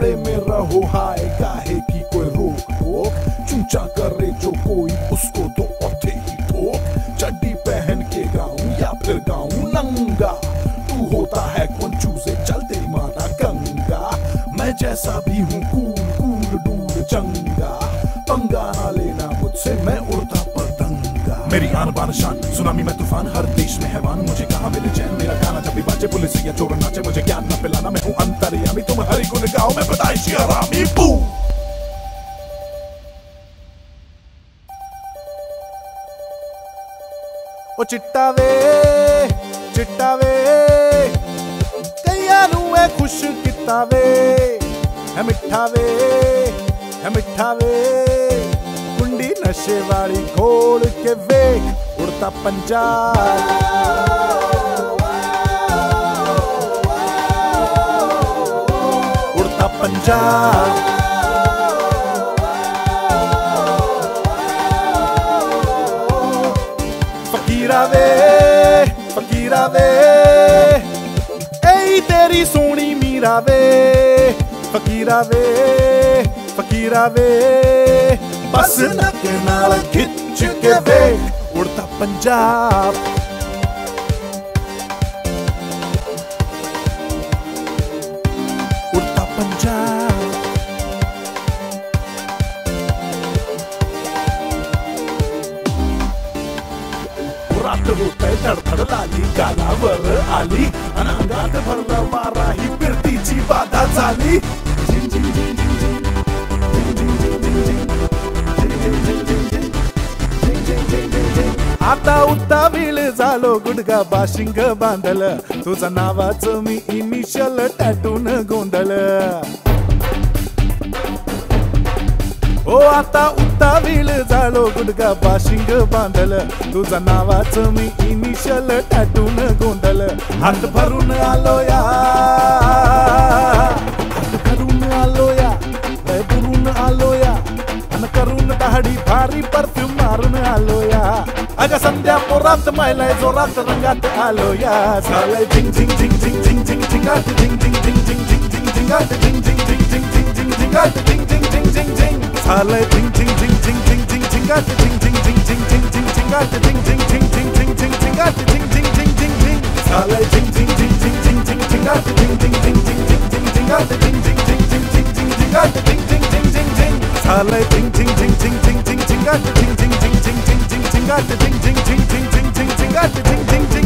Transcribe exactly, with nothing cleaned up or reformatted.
जाड़े में रहो हाय काहे की कोई रोक टोक, चूचा करे जो कोई उसको तो औथे ही ठोक। चड्डी पहन के गाऊं या फिर गाऊं नंगा, तू होता है कौन चूसे चल तेरी माता गंगा। मैं जैसा भी हूँ कूल कूल डूल चंगा, पंगा ना लेना मुझसे मैं उड़ता पतंगा। मेरी आन बान शान सुनामी में तूफान, हर देश में हैवान मुझे कहाँ मिले चैन। मेरा गाना जब भी बाजे पुलिस या चोर नाचे, मुझे ज्ञान न पिलाना मैं हूँ अंतर्यामी। तुम हरि गुण गाओ मैं पैदाइशी हरामी। बू ओ चिट्टा वे चिट्टा वे कईयां नूं ऐ खुश किता वे, है मिठा वे है मिठा वे। कुंडी नशे वाली खोल के वेख उड़ता पंजाब, उड़ता पंजाब। फकीरा वे फकीरा वे ऐ तेरी सोनी मीरा वे। फकीरा वे फकीरा वे बस नक नाल खिच के वेख उड़ता पंजाब, उड़ता पंजाब। रात होतंय धडधड लाली गालावर आली, अनांगात भरला वारा ही फिरतीची बाधा झाली। आता उत्ता वेळ झालो गुडगा बाशिंग बांधल, तुझा नावाचं मी इनिशियल टॅटून गोंधळ। ओ आता उत्ता वेळ झालो गुडगा बाशिंग बांधल, तुझा नावाचं मी इनिशियल टॅटून गोंधळ। हात भरून आलो या हात भरून आलो या लय बुरून आलो या, अन करून दाढी भारी परफ्यूम मारून आलो या। अगं संध्या पोरात मैलाय जोरात रंगात आलो या। झालंय झिंग झिंग झिंग झिंग झिंग झिंग झिंगाट झिंग झिंग झिंग झिंग झिंग झिंग झिंगाट झिंग झिंग झिंग झिंग झिंग झिंग झिंगाट झिंग झिंग झिंग झिंग झिंग। झालंय झिंग झिंग झिंग झिंग झिंग झिंग झिंगाट झिंग झिंग झिंग झिंग झिंग झिंग झिंगाट झिंग झिंग झिंग झिंग झिंग झिंग झिंगाट झिंग झिंग झिंग झिंग झिंग। झालंय झिंग झिंग झिंग झिंग झिंग झिंग झिंगाट झिंग झिंग झिंग झिंग झिंग झिंग झिंगाट झिंग झिंग झिंग झिंग झिंग झिंग झिंगाट झिंग झिंग झिंग झिंग झिंग। झालंय झिंग झिंग झिंग झिंग झिंग झिंग झिंगाट झिंग झिंग झिंग झिंग झिंग झिंग झिंगाट झिंग झिंग झिंग झिंग झिंग झिंग झिंग झिंगाट झिंग झिंग झिंग।